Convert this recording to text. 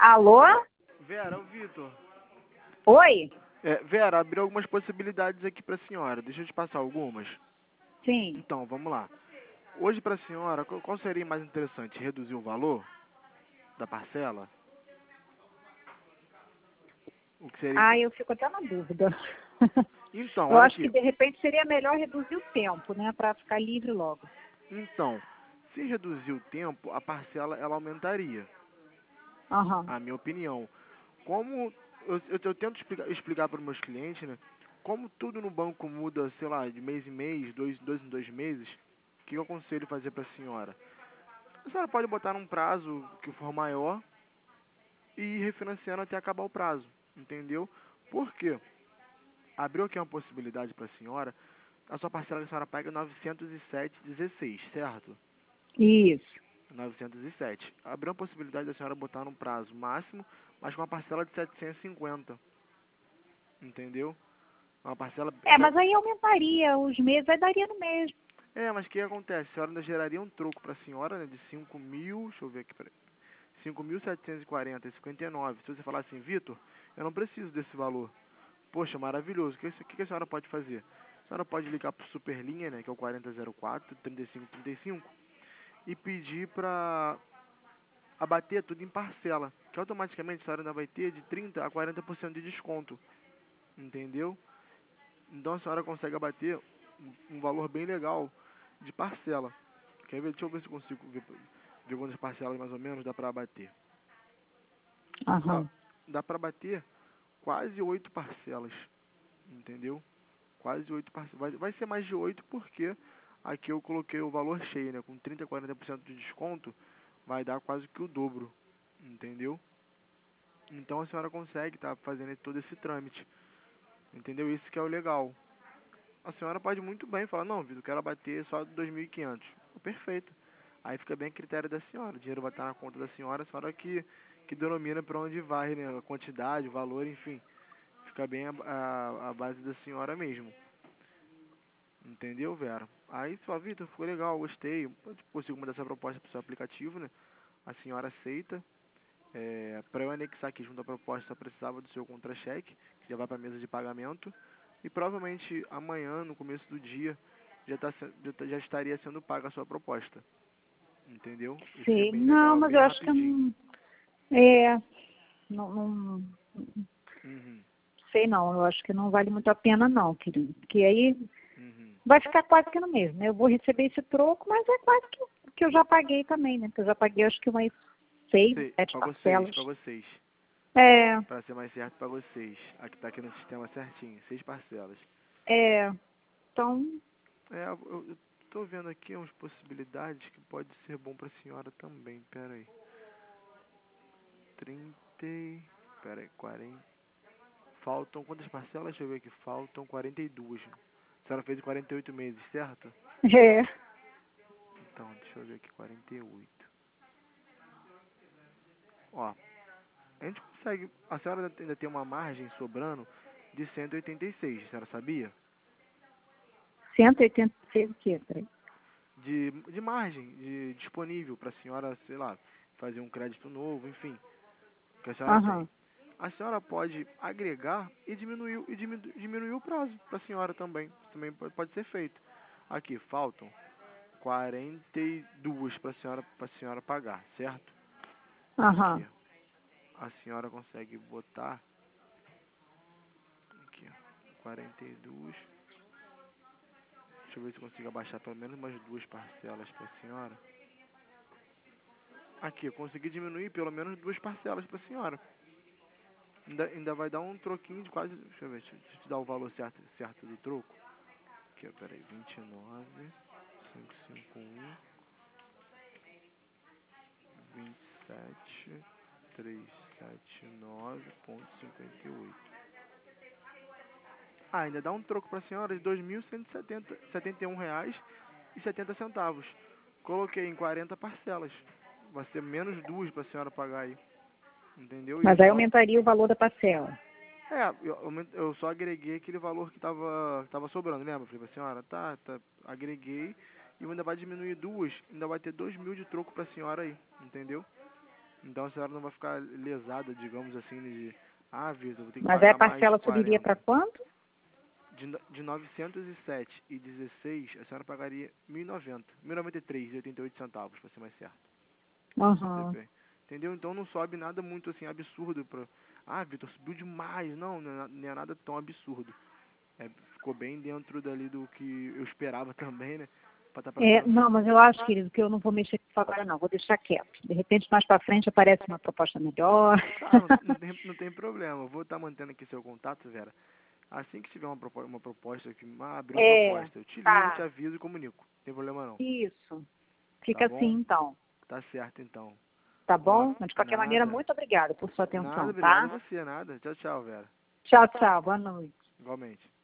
Alô? Vera, é o Vitor. Oi? Vera, abriu algumas possibilidades aqui para a senhora. Deixa eu te passar algumas. Sim. Então, vamos lá. Hoje para a senhora, qual seria mais interessante? Reduzir o valor da parcela? O que seria... Ah, eu fico até na dúvida. Então, Eu olha acho aqui. que de repente seria melhor reduzir o tempo, né? Para ficar livre logo. Então, se reduzir o tempo, a parcela ela aumentaria, Aham. a minha opinião. Como eu tento explicar para os meus clientes, né? Como tudo no banco muda, sei lá, de mês em mês, dois em 2 meses, o que eu aconselho fazer para a senhora? A senhora pode botar num prazo que for maior e ir refinanciando até acabar o prazo, entendeu? Por quê? Abriu aqui uma possibilidade para a senhora, a sua parcela que a senhora paga é 907,16, certo? Isso. 907. Abriu a possibilidade da senhora botar num prazo máximo, mas com uma parcela de 750, entendeu? Uma parcela... Mas aí aumentaria os meses, aí daria no mesmo. Mas o que acontece? A senhora ainda geraria um troco para a senhora, né, de 5 mil, deixa eu ver aqui, peraí, 5.740,59. Se você falar assim, Vitor, eu não preciso desse valor. Poxa, maravilhoso. O que a senhora pode fazer? A senhora pode ligar para o Superlinha, né, que é o 4004-3535, e pedir para abater tudo em parcela, que automaticamente a senhora ainda vai ter de 30% a 40% de desconto, entendeu? Então a senhora consegue abater um valor bem legal de parcela. Quer ver? Deixa eu ver se eu consigo ver quantas parcelas mais ou menos dá para abater. Dá, Aham. dá para bater quase 8 parcelas, entendeu? Quase 8 parcelas. Vai ser mais de 8 porque aqui eu coloquei o valor cheio, né? Com 30% a 40% de desconto, vai dar quase que o dobro, entendeu? Então a senhora consegue estar fazendo todo esse trâmite, entendeu? Isso que é o legal. A senhora pode muito bem falar, não, Vitor, eu quero abater só 2.500. Perfeito. Aí fica bem a critério da senhora. O dinheiro vai estar na conta da senhora, a senhora que denomina para onde vai, né? A quantidade, o valor, enfim. Fica bem a base da senhora mesmo. Entendeu, Vera? Aí, só, Vitor, ficou legal, gostei. Eu consigo mandar essa proposta para o seu aplicativo, né? A senhora aceita. Para eu anexar aqui junto à proposta, só precisava do seu contra-cheque, que já vai para a mesa de pagamento. E provavelmente amanhã, no começo do dia, já estaria sendo paga a sua proposta. Entendeu? Isso que é Sim. bem Não, legal, mas bem eu acho que rapidinho. não. É. Não, não Uhum, sei não. Eu acho que não vale muito a pena não, querido. Porque aí uhum. vai ficar quase que no mesmo, né? Eu vou receber esse troco, mas é quase que eu já paguei também, né? Porque eu já paguei acho que umas 6, 7 Pagou seis, parcelas. pagou seis. É, Para ser mais certo, pagou seis. Aqui tá aqui no sistema certinho, 6 parcelas. é. Então, Eu tô vendo aqui umas possibilidades que pode ser bom pra senhora também. Pera aí. 30. Pera aí, 40. Faltam quantas parcelas? Deixa eu ver aqui. Faltam 42. A senhora fez 48 meses, certo? é. Então, deixa eu ver aqui. 48. Ó, a gente consegue. A senhora ainda tem uma margem sobrando de 186. A senhora sabia? 186 o quê? Peraí. De margem disponível pra senhora, sei lá, fazer um crédito novo, enfim. Que a senhora tem. Aham. A senhora pode agregar e diminuir o prazo para a senhora também. Isso também pode ser feito. Aqui, faltam 42 para a senhora pagar, certo? Aqui, Aham. a senhora consegue botar aqui, 42. Deixa eu ver se eu consigo abaixar pelo menos umas 2 parcelas para a senhora. Aqui, eu consegui diminuir pelo menos 2 parcelas para a senhora. Ainda vai dar um troquinho de quase. Deixa eu ver, deixa eu te dar o valor certo do troco. Aqui, ó, peraí, 29, 551, 27, 379,58. Ainda dá um troco para a senhora de R$ 2.171,70. Coloquei em 40 parcelas. Vai ser menos duas para a senhora pagar aí. Entendeu? E a Mas aí senhora... aumentaria o valor da parcela. Eu só agreguei aquele valor que tava sobrando, lembra? Falei pra senhora, agreguei e ainda vai diminuir duas, ainda vai ter 2.000 de troco pra senhora aí, entendeu? Então a senhora não vai ficar lesada, digamos assim, de, Vitor, vou ter que Mas aí a pagar mais parcela subiria 40. para quanto? De 907,16, a senhora pagaria 1.090, 1.093,88 para ser mais certo. Aham. Entendeu? Então não sobe nada muito assim absurdo para, Vitor, subiu demais. Não, não é nada tão absurdo. Ficou bem dentro dali do que eu esperava também, né? Pra tá pagando. Não, mas eu acho, querido, que eu não vou mexer com isso agora não, vou deixar quieto. De repente, mais para frente aparece uma proposta melhor. Tá, não tem problema. Eu vou estar mantendo aqui seu contato, Vera. Assim que tiver uma proposta, que abrir uma proposta, eu te ligo, te Tá. aviso e comunico. Não tem problema não. Isso. Tá Fica assim, bom? então. Tá certo, então. Tá Ó, bom? Mas, de qualquer maneira, nada. muito obrigada por sua Nada, atenção, obrigado tá? a você, nada. Tchau, tchau, Vera. Tchau, tchau. Boa noite. Igualmente.